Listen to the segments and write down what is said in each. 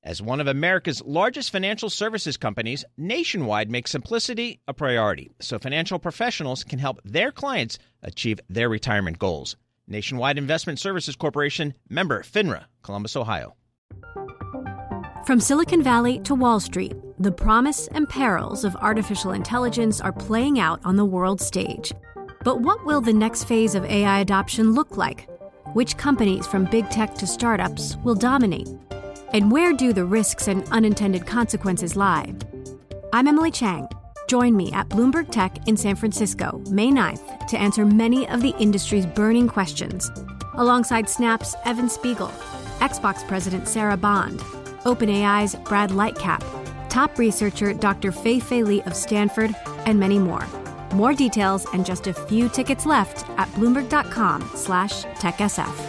As one of America's largest financial services companies, Nationwide makes simplicity a priority so financial professionals can help their clients achieve their retirement goals. Nationwide Investment Services Corporation, member FINRA, Columbus, Ohio. From Silicon Valley to Wall Street, the promise and perils of artificial intelligence are playing out on the world stage. But what will the next phase of AI adoption look like? Which companies, from big tech to startups, will dominate? And where do the risks and unintended consequences lie? I'm Emily Chang. Join me at Bloomberg Tech in San Francisco, May 9th, to answer many of the industry's burning questions, alongside Snap's Evan Spiegel, Xbox President Sarah Bond, OpenAI's Brad Lightcap, top researcher Dr. Fei-Fei Li of Stanford, and many more. More details and just a few tickets left at Bloomberg.com/TechSF.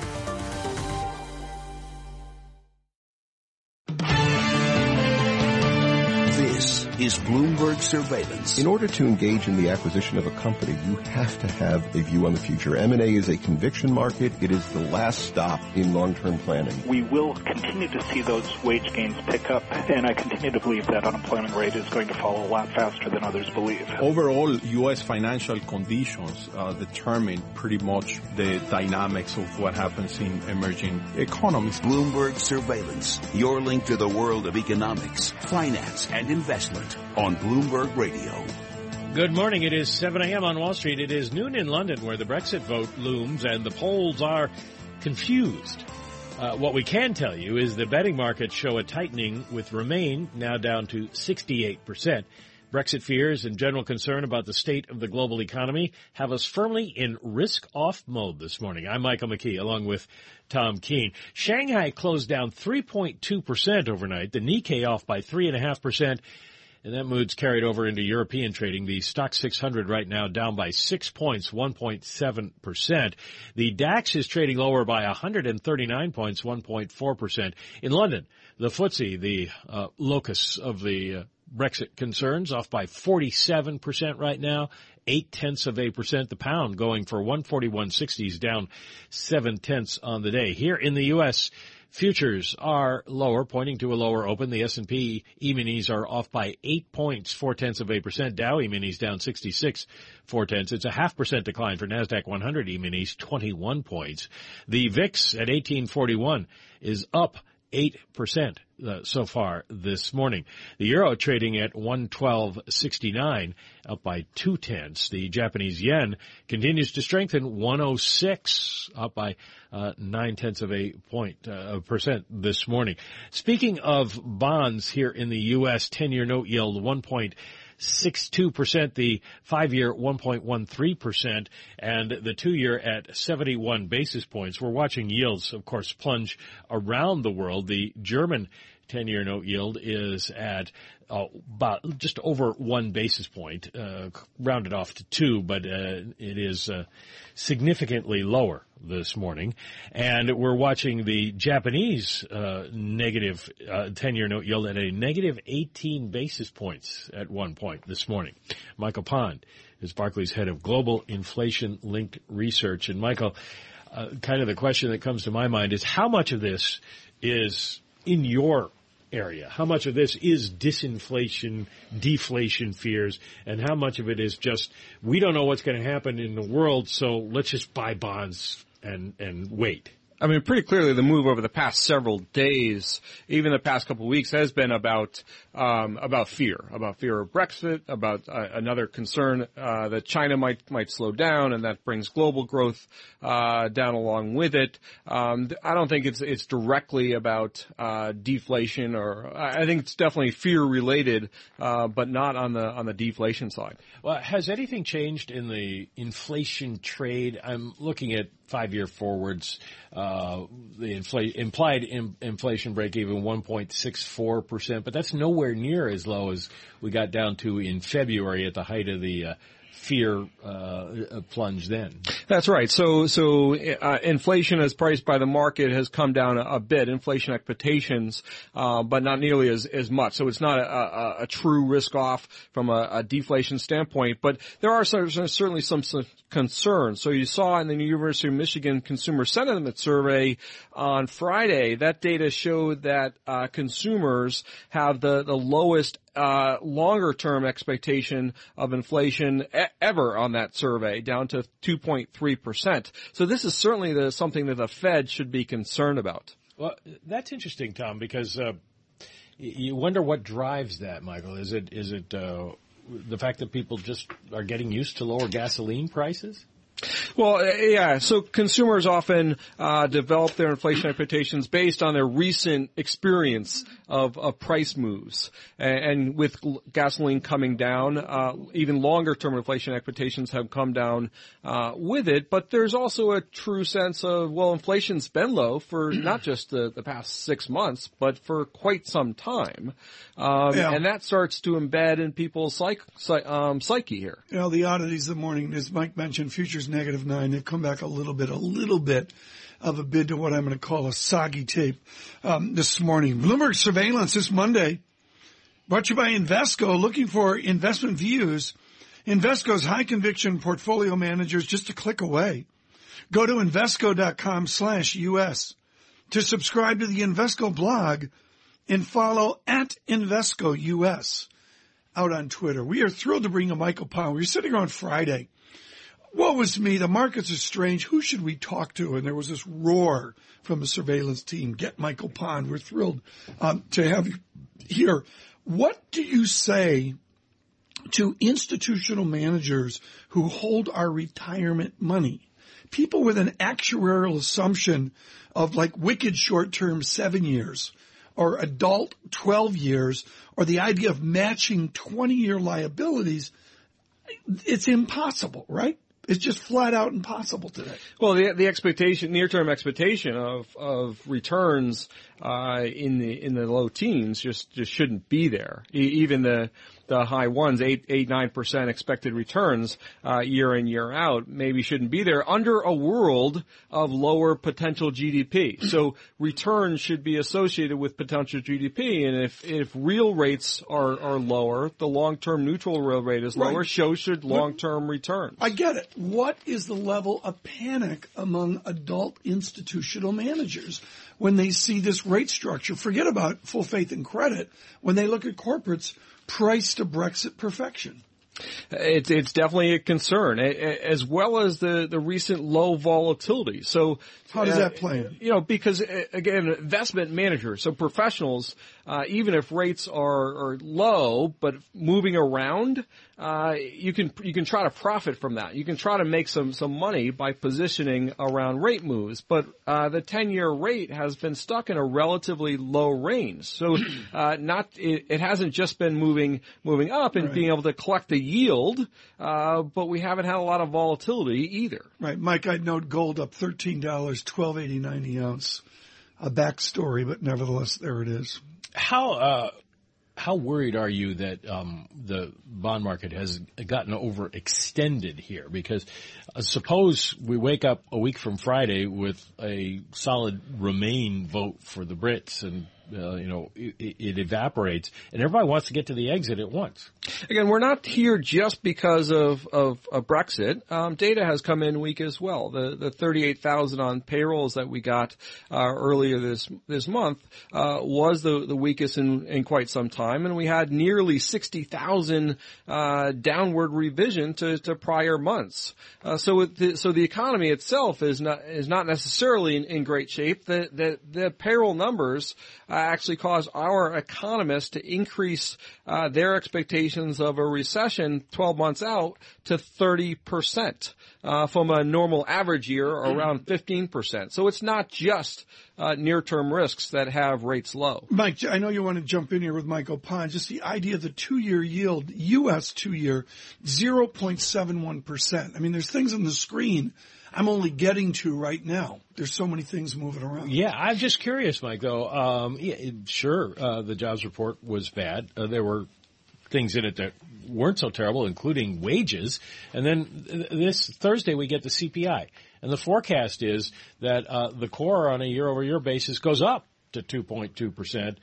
This is Bloomberg Surveillance. In order to engage in the acquisition of a company, you have to have a view on the future. M&A is a conviction market. It is the last stop in long-term planning. We will continue to see those wage gains pick up, and I continue to believe that unemployment rate is going to fall a lot faster than others believe. Overall, U.S. financial conditions determine pretty much the dynamics of what happens in emerging economies. Bloomberg Surveillance, your link to the world of economics, finance, and investment on Bloomberg Radio. Good morning. It is 7 a.m. on Wall Street. It is noon in London, where the Brexit vote looms and the polls are confused. What we can tell you is the betting markets show a tightening, with Remain now down to 68%. Brexit fears and general concern about the state of the global economy have us firmly in risk-off mode this morning. I'm Michael McKee, along with Tom Keene. Shanghai closed down 3.2% overnight. The Nikkei off by 3.5%. And that mood's carried over into European trading. The Stoxx 600 right now down by 6 points, 1.7%. The DAX is trading lower by 139 points, 1.4%. In London, the FTSE, the locus of the Brexit concerns, off by 47% right now, 0.8%. The pound going for 141.60s, down 0.7 on the day. Here in the U.S., futures are lower, pointing to a lower open. The S&P E-minis are off by 8 points, 0.4%. Dow E-minis down 66, 0.4. It's a 0.5% decline for NASDAQ 100 E-minis, 21 points. The VIX at 1841 is up 8% so far this morning. The euro trading at 112.69, up by 0.2. The Japanese yen continues to strengthen, 106, up by 0.9% this morning. Speaking of bonds here in the U.S., 10-year note yield 1.62%, the 5-year 1.13%, and the 2-year at 71 basis points. We're watching yields, of course, plunge around the world. The German 10-year note yield is at about just over 1 basis point, rounded off to 2, but it is significantly lower this morning. And we're watching the Japanese negative 10-year note yield at a negative 18 basis points at one point this morning. Michael Pond is Barclays head of global inflation-linked research. And Michael, kind of the question that comes to my mind is, how much of this is in your area? How much of this is disinflation, deflation fears, and how much of it is just, we don't know what's going to happen in the world, so let's just buy bonds and wait? I mean, pretty clearly the move over the past several days, even the past couple of weeks, has been about fear of Brexit, about another concern that China might slow down, and that brings global growth down along with it. I don't think it's directly about deflation, or I think it's definitely fear related, but not on the deflation side. Well, has anything changed in the inflation trade? I'm looking at 5-year forwards. The implied inflation break even 1.64%, but that's nowhere near as low as we got down to in February at the height of the fear plunge then. That's right. So inflation as priced by the market has come down a bit, inflation expectations, but not nearly as much. So it's not a true risk off from a deflation standpoint, but there are certainly some concerns. So you saw in the University of Michigan Consumer Sentiment Survey on Friday, that data showed that consumers have the lowest longer-term expectation of inflation ever on that survey, down to 2.3%. So this is certainly something that the Fed should be concerned about. Well, that's interesting, Tom, because you wonder what drives that, Michael. Is it the fact that people just are getting used to lower gasoline prices? Well, yeah. So consumers often develop their inflation expectations based on their recent experience of price moves, and with gasoline coming down, even longer-term inflation expectations have come down with it. But there's also a true sense of, well, inflation's been low for not just the past 6 months, but for quite some time, and that starts to embed in people's psyche here. You know, the oddities of the morning, as Mike mentioned, futures -9. They've come back a little bit of a bid to what I'm going to call a soggy tape this morning. Bloomberg Surveillance this Monday, brought to you by Invesco, looking for investment views. Invesco's high-conviction portfolio managers just a click away. Go to Invesco.com/US to subscribe to the Invesco blog and follow @InvescoUS out on Twitter. We are thrilled to bring you Michael Pond. We were sitting on Friday. Woe is me, the markets are strange. Who should we talk to? And there was this roar from the surveillance team. Get Michael Pond. We're thrilled to have you here. What do you say to institutional managers who hold our retirement money? People with an actuarial assumption of like wicked short-term 7 years or adult 12 years or the idea of matching 20-year liabilities. It's impossible, right? It's just flat out impossible today. Well, the expectation, near-term expectation of returns in the low teens just shouldn't be there. Even the high ones, 8-9% expected returns year in, year out, maybe shouldn't be there under a world of lower potential GDP. So returns should be associated with potential GDP, and if real rates are lower, the long-term neutral real rate is lower, so should long-term returns. I get it. What is the level of panic among adult institutional managers when they see this rate structure? Forget about full faith and credit. When they look at corporates priced to Brexit perfection. It's definitely a concern, as well as the recent low volatility. So how does that play in? You know, because again, investment managers, so professionals, even if rates are low but moving around, you can try to profit from that. You can try to make some money by positioning around rate moves. But the 10-year rate has been stuck in a relatively low range. So it hasn't just been moving up and being able to collect the yield, but we haven't had a lot of volatility either. Right, Mike. I'd note gold up $13, $12.89 the ounce. A backstory, but nevertheless, there it is. How worried are you that the bond market has gotten overextended here? Because suppose we wake up a week from Friday with a solid Remain vote for the Brits, and it evaporates, and everybody wants to get to the exit at once. Again, we're not here just because of Brexit. Data has come in weak as well. The 38,000 on payrolls that we got earlier this month was the weakest in quite some time, and we had nearly 60,000 downward revision to prior months. So the economy itself is not necessarily in great shape. The payroll numbers actually caused our economists to increase their expectations of a recession 12 months out to 30% from a normal average year around 15%. So it's not just near-term risks that have rates low. Mike, I know you want to jump in here with Michael Pond. Just the idea of the 2-year yield, U.S. 2-year, 0.71%. I mean, there's things on the screen I'm only getting to right now. There's so many things moving around. Yeah, I'm just curious, Mike, though. The jobs report was bad. There were things in it that weren't so terrible, including wages. And then this Thursday we get the CPI. And the forecast is that the core on a year-over-year basis goes up to 2.2%.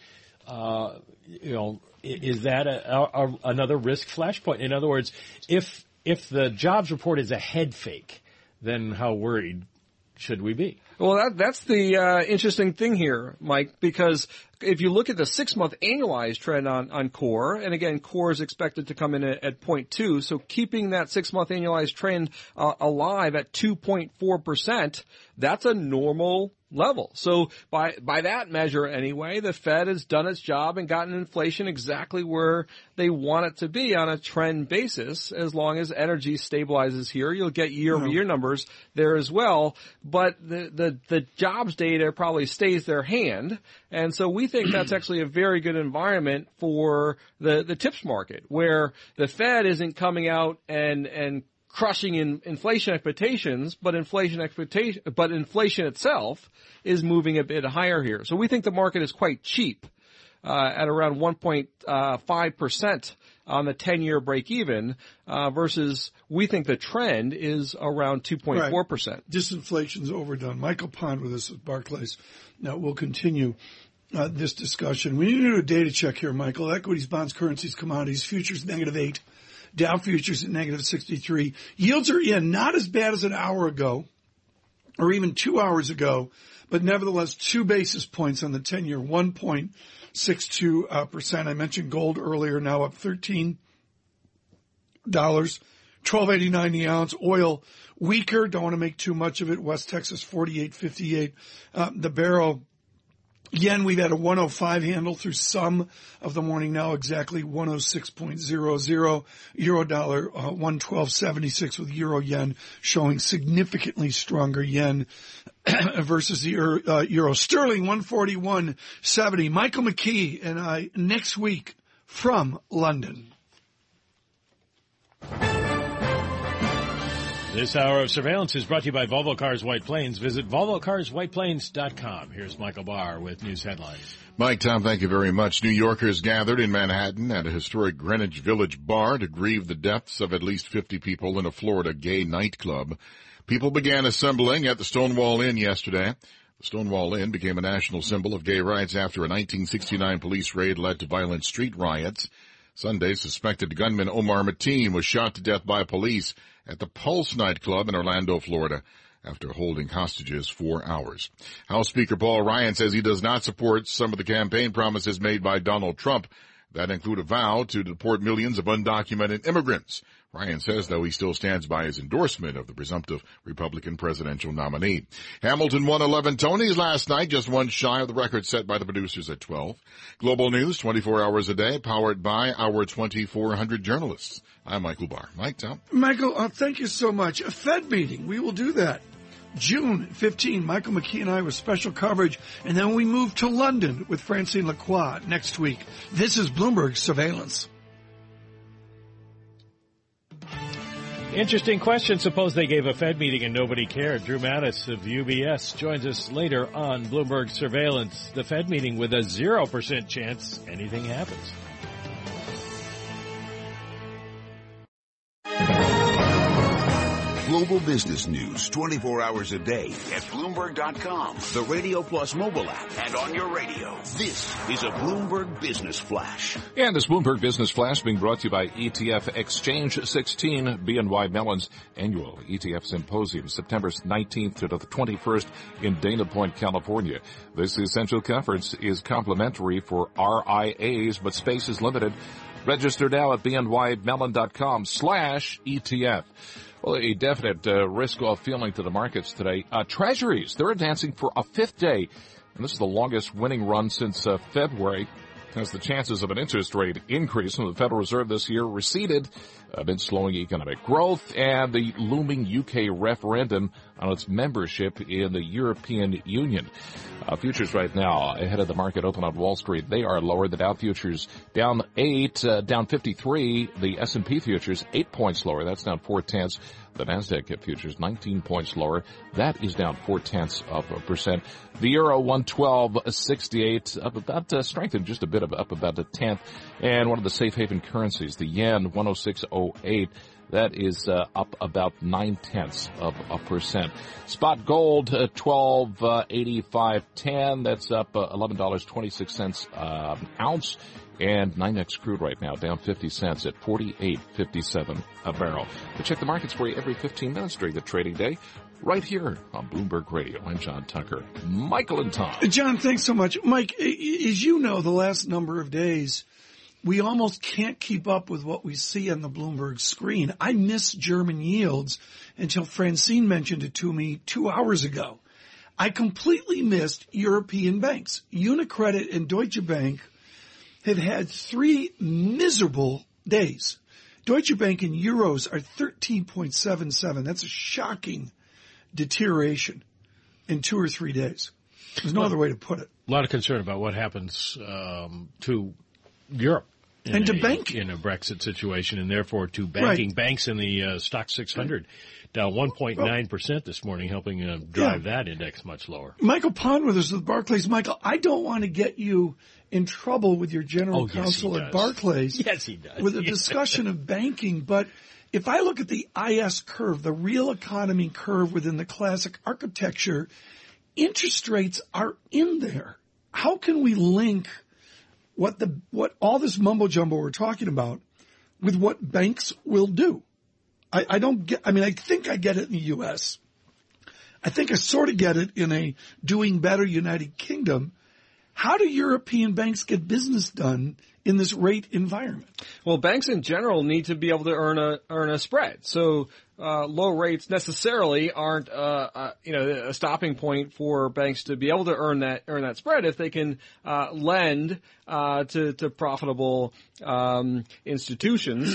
Is that another risk flashpoint? In other words, if the jobs report is a head fake, then how worried should we be? Well, that's the interesting thing here, Mike, because if you look at the 6-month annualized trend on core, and again, core is expected to come in at 0.2, so keeping that 6-month annualized trend alive at 2.4%, that's a normal level. So by that measure anyway, the Fed has done its job and gotten inflation exactly where they want it to be on a trend basis. As long as energy stabilizes here, you'll get year-over-year numbers there as well. But the jobs data probably stays their hand. And so we think that's actually a very good environment for the TIPS market, where the Fed isn't coming out and crushing in inflation expectations, but inflation itself is moving a bit higher here. So we think the market is quite cheap at around 1.5% on the 10-year break even versus we think the trend is around 2.4%. Right. Disinflation's overdone. Michael Pond with us at Barclays. Now we'll continue this discussion. We need to do a data check here, Michael. Equities, bonds, currencies, commodities, futures -8. Dow futures at -63. Yields are in, not as bad as an hour ago or even 2 hours ago, but nevertheless 2 basis points on the 10-year, 1.62%. I mentioned gold earlier, now up $13, $12.89 the ounce. Oil weaker, don't want to make too much of it. West Texas 48.58 the barrel. Yen, we've had a 105 handle through some of the morning, now exactly 106.00. Euro dollar, 112.76 with euro yen showing significantly stronger yen versus the euro. Sterling, 141.70. Michael McKee and I next week from London. This hour of surveillance is brought to you by Volvo Cars White Plains. Visit VolvoCarsWhitePlains.com. Here's Michael Barr with news headlines. Mike, Tom, thank you very much. New Yorkers gathered in Manhattan at a historic Greenwich Village bar to grieve the deaths of at least 50 people in a Florida gay nightclub. People began assembling at the Stonewall Inn yesterday. The Stonewall Inn became a national symbol of gay rights after a 1969 police raid led to violent street riots. Sunday, suspected gunman Omar Mateen was shot to death by police at the Pulse nightclub in Orlando, Florida, after holding hostages 4 hours. House Speaker Paul Ryan says he does not support some of the campaign promises made by Donald Trump that include a vow to deport millions of undocumented immigrants. Ryan says, though, he still stands by his endorsement of the presumptive Republican presidential nominee. Hamilton won 11 Tonys last night, just one shy of the record set by the producers at 12. Global News, 24 hours a day, powered by our 2,400 journalists. I'm Michael Barr. Mike, Tom. Michael, thank you so much. A Fed meeting. We will do that. June 15, Michael McKee and I with special coverage, and then we move to London with Francine Lacroix next week. This is Bloomberg Surveillance. Interesting question. Suppose they gave a Fed meeting and nobody cared. Drew Mattis of UBS joins us later on Bloomberg Surveillance. The Fed meeting with a 0% chance anything happens. Global business news 24 hours a day at Bloomberg.com, the Radio Plus mobile app, and on your radio. This is a Bloomberg Business Flash. And this Bloomberg Business Flash being brought to you by ETF Exchange 16, BNY Mellon's annual ETF Symposium, September 19th to the 21st in Dana Point, California. This essential conference is complimentary for RIAs, but space is limited. Register now at bnymellon.com/ETF. Well, a definite risk-off feeling to the markets today. Treasuries, they're advancing for a 5th day, and this is the longest winning run since February, as the chances of an interest rate increase from the Federal Reserve this year receded amid slowing economic growth and the looming UK referendum on its membership in the European Union. Futures right now ahead of the market open on Wall Street. They are lower. The Dow futures down 8, down 53. The S&P futures 8 points lower. That's down 0.4. The Nasdaq futures 19 points lower. That is down 0.4%. The euro 112.68, up about strengthened just a bit, up about a tenth. And one of the safe haven currencies, the yen 106.08. That is up about 0.9%. Spot gold 12.85.10. That's up $11.26 an ounce. And NYMEX crude right now down 50 cents at 48.57 a barrel. We check the markets for you every 15 minutes during the trading day, right here on Bloomberg Radio. I'm John Tucker. Michael and Tom. John, thanks so much. Mike, as you know, the last number of days, we almost can't keep up with what we see on the Bloomberg screen. I miss German yields until Francine mentioned it to me 2 hours ago. I completely missed European banks. UniCredit and Deutsche Bank have had 3 miserable days. Deutsche Bank in euros are 13.77. That's a shocking deterioration in 2 or 3 days. There's no other way to put it. A lot of concern about what happens to Europe and to banking in a Brexit situation, and therefore to banking. Right. Banks in the stock 600 down 1.9% this morning, helping drive that index much lower. Michael Pond with us with Barclays. Michael, I don't want to get you in trouble with your general counsel at Barclays. Yes, he does. With a discussion of banking, but if I look at the IS curve, the real economy curve within the classic architecture, interest rates are in there. How can we link what all this mumbo jumbo we're talking about with what banks will do? I don't get, I mean, I think I get it in the U.S. I think I sort of get it in a doing better United Kingdom. How do European banks get business done in this rate environment? Well, banks in general need to be able to earn a spread. So low rates necessarily aren't a stopping point for banks to be able to earn that spread if they can lend to profitable institutions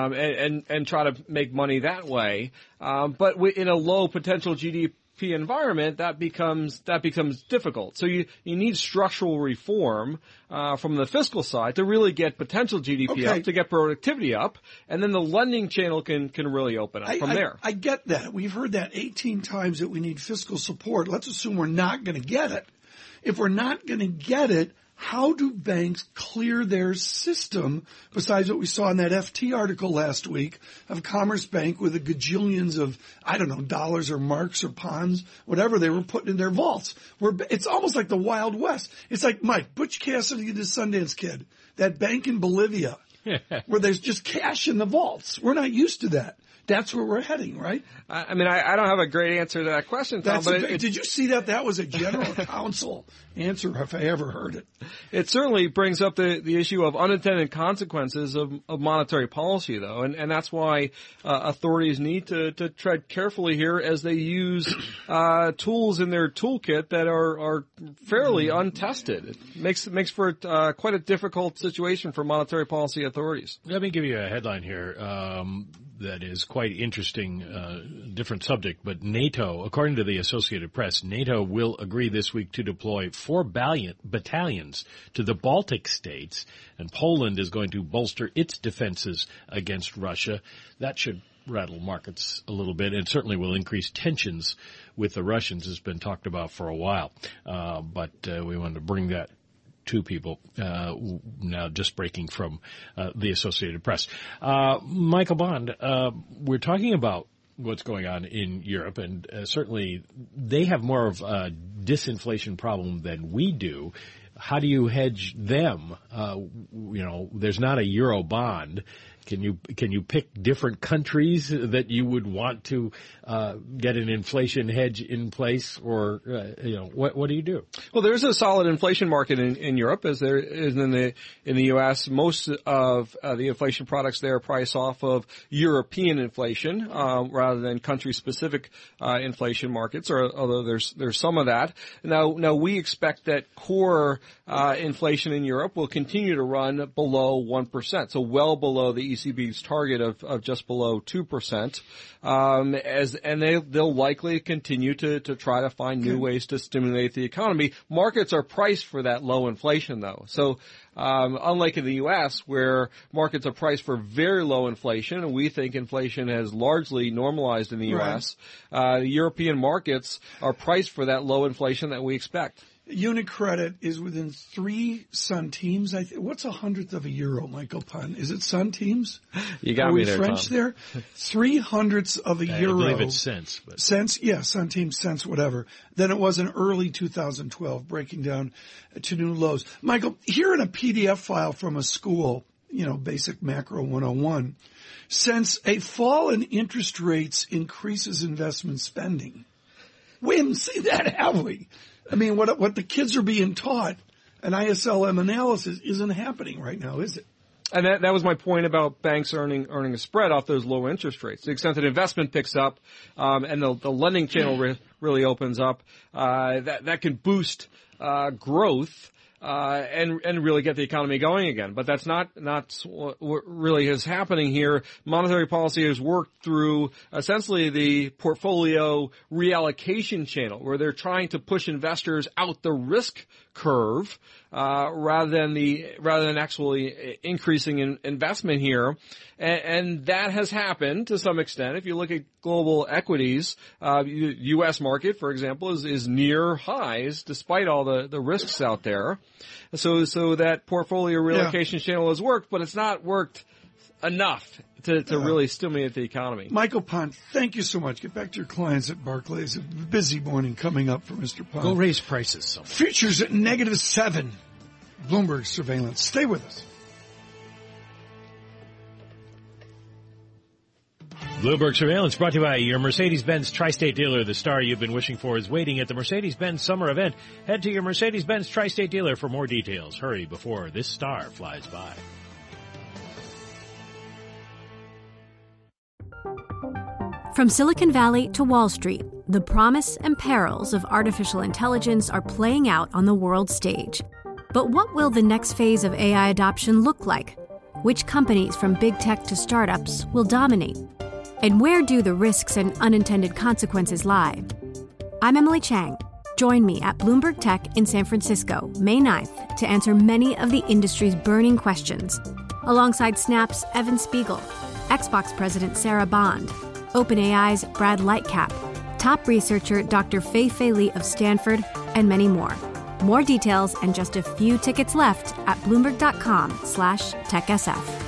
and try to make money that way. But in a low potential GDP environment, that becomes difficult. So you need structural reform from the fiscal side to really get potential GDP up, to get productivity up, and then the lending channel can really open up from there. I get that. We've heard that 18 times that we need fiscal support. Let's assume we're not going to get it. If we're not going to get it, how do banks clear their system besides what we saw in that FT article last week of Commerce Bank with the gajillions of, I don't know, dollars or marks or ponds, whatever they were putting in their vaults? It's almost like the Wild West. It's like, Mike, Butch Cassidy and the Sundance Kid, that bank in Bolivia where there's just cash in the vaults. We're not used to that. That's where we're heading, right? I mean, I don't have a great answer to that question, Tom. Did you see that? That was a general counsel answer, if I ever heard it. It certainly brings up the issue of unintended consequences of monetary policy, though, and that's why authorities need to tread carefully here as they use tools in their toolkit that are fairly untested. It makes for quite a difficult situation for monetary policy authorities. Let me give you a headline here. That is quite interesting, different subject, but NATO, according to the Associated Press, NATO will agree this week to deploy 4 battalions to the Baltic states, and Poland is going to bolster its defenses against Russia. That should rattle markets a little bit, and certainly will increase tensions with the Russians, has been talked about for a while. But we wanted to bring that to people now, just breaking from the Associated Press. Michael Bond, we're talking about what's going on in Europe, and certainly they have more of a disinflation problem than we do. How do you hedge them? There's not a euro bond. Can you pick different countries that you would want to get an inflation hedge in place, or what do you do? Well, there's a solid inflation market in Europe, as there is in the U.S. Most of the inflation products there price off of European inflation rather than country-specific inflation markets. Although there's some of that. Now we expect that core inflation in Europe will continue to run below 1%, so well below the ECB's target of just below 2%. They'll likely continue to try to find new ways to stimulate the economy. Markets are priced for that low inflation, though. So, unlike in the U.S., where markets are priced for very low inflation, and we think inflation has largely normalized in the U.S., the European markets are priced for that low inflation that we expect. UniCredit is within 3 centimes. What's 1/100th of a euro, Michael Pun? Is it centimes? You got me there, French Tom. there? 3/100ths of a euro. I believe it's cents. But. Cents? Yeah, centimes, cents, whatever. Then it was in early 2012, breaking down to new lows. Michael, here in a PDF file from a school, basic macro 101, since a fall in interest rates increases investment spending. We haven't seen that, have we? I mean, what the kids are being taught, an ISLM analysis, isn't happening right now, is it? And that was my point about banks earning a spread off those low interest rates. To the extent that investment picks up, and the lending channel really opens up, that can boost growth. And really get the economy going again. But that's not what really is happening here. Monetary policy has worked through essentially the portfolio reallocation channel, where they're trying to push investors out the risk curve, rather than actually increasing investment here. And that has happened to some extent. If you look at global equities, U.S. market, for example, is near highs despite all the risks out there. So that portfolio relocation channel has worked, but it's not worked enough to really stimulate the economy. Michael Pond, thank you so much. Get back to your clients at Barclays. A busy morning coming up for Mr. Pond. Go raise prices somewhere. Futures at -7. Bloomberg surveillance. Stay with us. Bloomberg Surveillance brought to you by your Mercedes-Benz Tri-State dealer. The star you've been wishing for is waiting at the Mercedes-Benz summer event. Head to your Mercedes-Benz Tri-State dealer for more details. Hurry before this star flies by. From Silicon Valley to Wall Street, the promise and perils of artificial intelligence are playing out on the world stage. But what will the next phase of AI adoption look like? Which companies from big tech to startups will dominate? And where do the risks and unintended consequences lie? I'm Emily Chang. Join me at Bloomberg Tech in San Francisco, May 9th, to answer many of the industry's burning questions, alongside Snap's Evan Spiegel, Xbox President Sarah Bond, OpenAI's Brad Lightcap, top researcher Dr. Fei-Fei Li of Stanford, and many more. More details and just a few tickets left at Bloomberg.com/TechSF.